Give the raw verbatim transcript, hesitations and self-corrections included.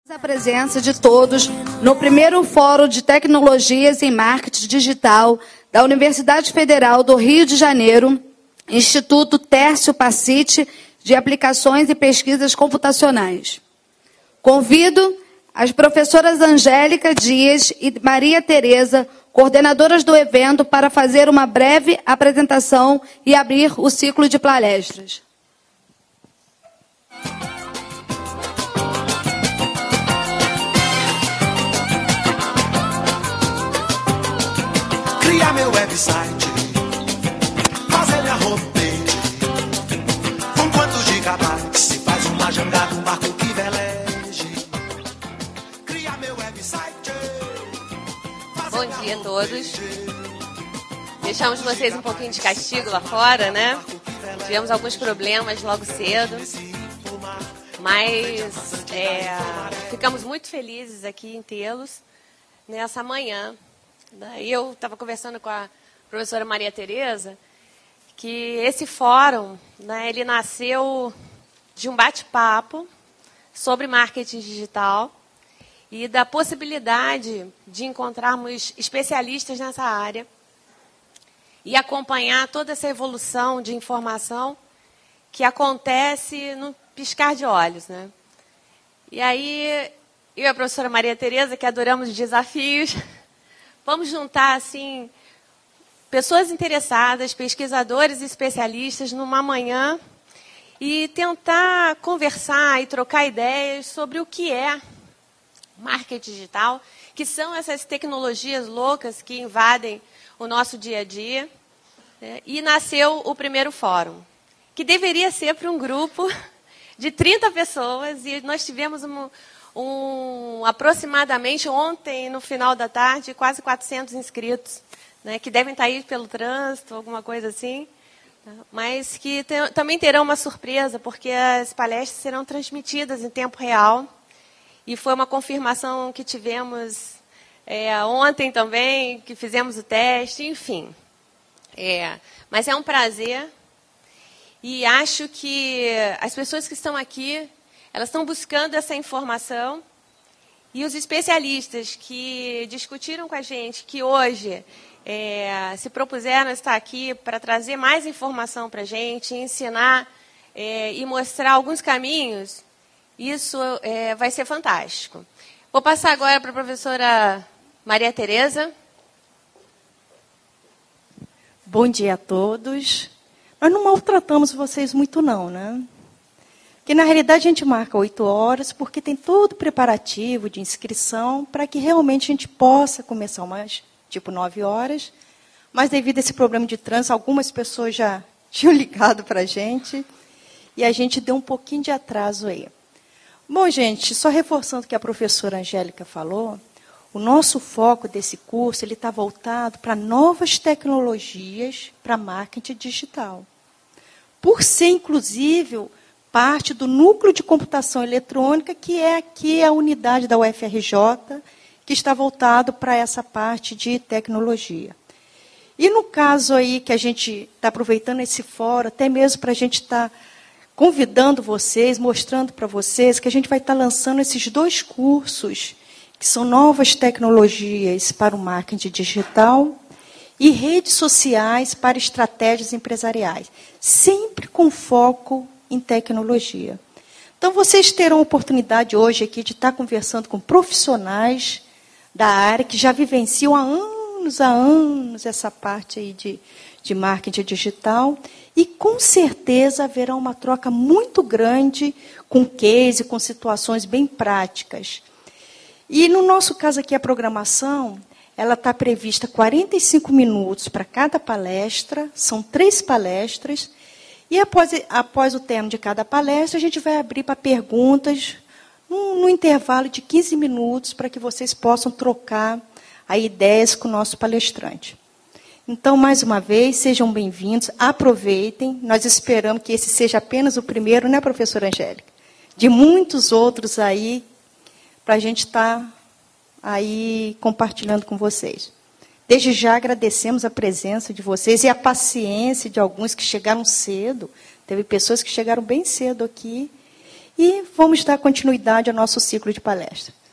A presença de todos no primeiro Fórum de Tecnologias em Marketing Digital da Universidade Federal do Rio de Janeiro, Instituto Tércio Pacite de Aplicações e Pesquisas Computacionais. Convido as professoras Angélica Dias e Maria Tereza, coordenadoras do evento, para fazer uma breve apresentação e abrir o ciclo de palestras. Criar meu website, fazer minha homepage. Com quantos gigabytes se faz uma jangada, um barco que veleje. Criar meu website. Bom dia a todos. Deixamos vocês um pouquinho de castigo lá fora, né? Tivemos alguns problemas logo cedo. Mas é, ficamos muito felizes aqui em tê-los nessa manhã. Daí eu estava conversando com a professora Maria Tereza que esse fórum, né, ele nasceu de um bate-papo sobre marketing digital e da possibilidade de encontrarmos especialistas nessa área e acompanhar toda essa evolução de informação que acontece no piscar de olhos, né? E aí, eu e a professora Maria Tereza, que adoramos desafios, vamos juntar, assim, pessoas interessadas, pesquisadores e especialistas numa manhã e tentar conversar e trocar ideias sobre o que é marketing digital, que são essas tecnologias loucas que invadem o nosso dia a dia. Né? E nasceu o primeiro fórum, que deveria ser para um grupo de trinta pessoas, e nós tivemos um... Um, aproximadamente ontem, no final da tarde, quase quatrocentos inscritos, né, que devem estar aí pelo trânsito, alguma coisa assim, mas que te, também terão uma surpresa, porque as palestras serão transmitidas em tempo real, e foi uma confirmação que tivemos é, ontem também, que fizemos o teste, enfim. É, mas é um prazer, e acho que as pessoas que estão aqui, elas estão buscando essa informação, e os especialistas que discutiram com a gente, que hoje é, se propuseram estar aqui para trazer mais informação para a gente, ensinar é, e mostrar alguns caminhos, isso é, vai ser fantástico. Vou passar agora para a professora Maria Tereza. Bom dia a todos. Nós não maltratamos vocês muito não, né? Que na realidade a gente marca oito horas, porque tem todo o preparativo de inscrição para que realmente a gente possa começar umas, tipo, nove horas. Mas devido a esse problema de trânsito, algumas pessoas já tinham ligado para a gente e a gente deu um pouquinho de atraso aí. Bom, gente, só reforçando o que a professora Angélica falou, o nosso foco desse curso ele está voltado para novas tecnologias para marketing digital. Por ser, inclusive, parte do núcleo de computação eletrônica, que é aqui a unidade da U F R J, que está voltado para essa parte de tecnologia. E no caso aí que a gente está aproveitando esse fórum, até mesmo para a gente estar tá convidando vocês, mostrando para vocês que a gente vai estar tá lançando esses dois cursos, que são novas tecnologias para o marketing digital e redes sociais para estratégias empresariais, sempre com foco em tecnologia. Então, vocês terão a oportunidade hoje aqui de estar conversando com profissionais da área que já vivenciam há anos, há anos, essa parte aí de, de marketing digital, e com certeza haverá uma troca muito grande com case, com situações bem práticas. E no nosso caso aqui, a programação, ela está prevista quarenta e cinco minutos para cada palestra, são três palestras. E após, após o término de cada palestra, a gente vai abrir para perguntas no, no intervalo de quinze minutos, para que vocês possam trocar aí ideias com o nosso palestrante. Então, mais uma vez, sejam bem-vindos, aproveitem. Nós esperamos que esse seja apenas o primeiro, né, professora Angélica? De muitos outros aí, para a gente estar tá aí compartilhando com vocês. Desde já agradecemos a presença de vocês e a paciência de alguns que chegaram cedo. Teve pessoas que chegaram bem cedo aqui E vamos dar continuidade ao nosso ciclo de palestra.